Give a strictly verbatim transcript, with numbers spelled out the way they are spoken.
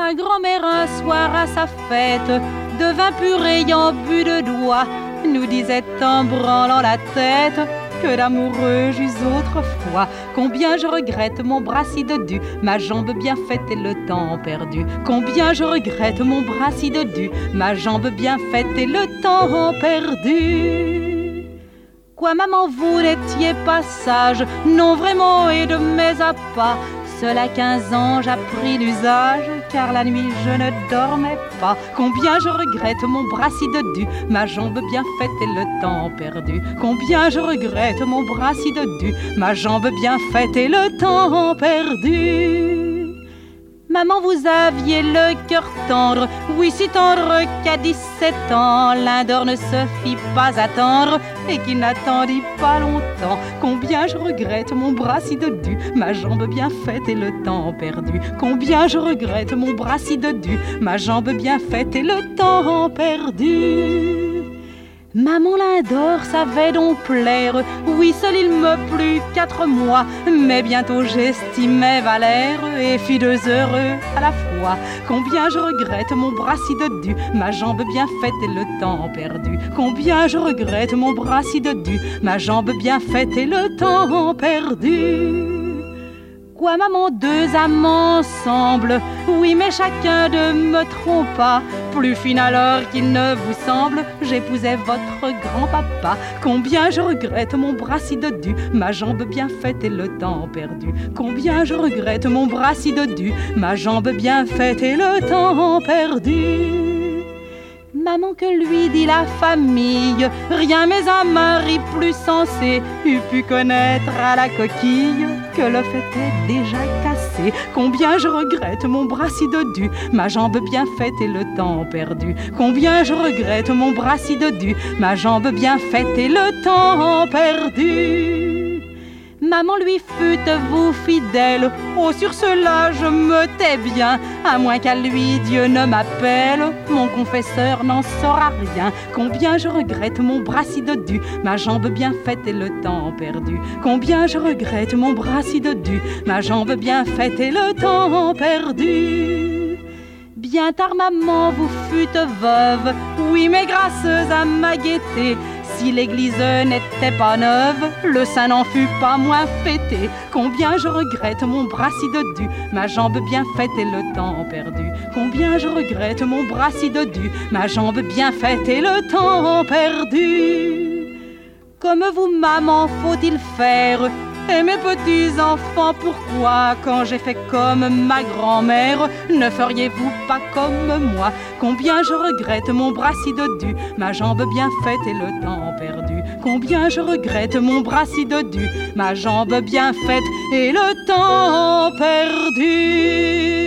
Ma grand-mère un soir à sa fête, de vin pur ayant bu de doigts, nous disait en branlant la tête que d'amoureux j'eus autrefois. Combien je regrette mon bras si dodu, ma jambe bien faite et le temps perdu. Combien je regrette mon bras si dodu, ma jambe bien faite et le temps perdu. Quoi maman, vous n'étiez pas sage, non vraiment et de mes appas. Seul à quinze ans j'appris l'usage, car la nuit je ne dormais pas. Combien je regrette mon bras si dodu, ma jambe bien faite et le temps perdu. Combien je regrette mon bras si dodu, ma jambe bien faite et le temps perdu. Maman, vous aviez le cœur tendre, oui si tendre qu'à dix-sept ans l'un d'or ne se fit pas attendre et qu'il n'attendit pas longtemps. Combien je regrette mon bras si dodu, ma jambe bien faite et le temps perdu. Combien je regrette mon bras si dodu, ma jambe bien faite et le temps perdu. Maman, l'un d'or savait donc plaire, oui seul il me plut quatre mois, mais bientôt j'estimais Valère et fis deux heureux à la fois. Combien je regrette mon bras si dodu, ma jambe bien faite et le temps perdu. Combien je regrette mon bras si dodu, ma jambe bien faite et le temps perdu. Quoi maman, deux amants ensemble, oui mais chacun de me trompa. Plus fine alors qu'il ne vous semble, j'épousais votre grand-papa. Combien je regrette mon bras si dodu, ma jambe bien faite et le temps perdu. Combien je regrette mon bras si dodu, ma jambe bien faite et le temps perdu. Maman, que lui dit la famille, rien mais un mari plus sensé eût pu connaître à la coquille que le fait est déjà cassé. Combien je regrette mon bras si dodu, ma jambe bien faite et le temps perdu. Combien je regrette mon bras si dodu, ma jambe bien faite et le temps perdu. Maman lui fûtes-vous fidèle, oh sur cela je me tais bien, à moins qu'à lui Dieu ne m'appelle, mon confesseur n'en saura rien. Combien je regrette mon bras si dodu, ma jambe bien faite et le temps perdu. Combien je regrette mon bras si dodu, ma jambe bien faite et le temps perdu. Bien tard maman vous fûtes veuve, oui mais grâce à ma gaieté, si l'église n'était pas neuve, le saint n'en fut pas moins fêté. Combien je regrette mon bras si dodu, ma jambe bien faite et le temps perdu. Combien je regrette mon bras si dodu, ma jambe bien faite et le temps perdu. Comme vous maman faut-il faire, et mes petits-enfants, pourquoi, quand j'ai fait comme ma grand-mère, ne feriez-vous pas comme moi? Combien je regrette mon bras si dodu, ma jambe bien faite et le temps perdu. Combien je regrette mon bras si dodu, ma jambe bien faite et le temps perdu.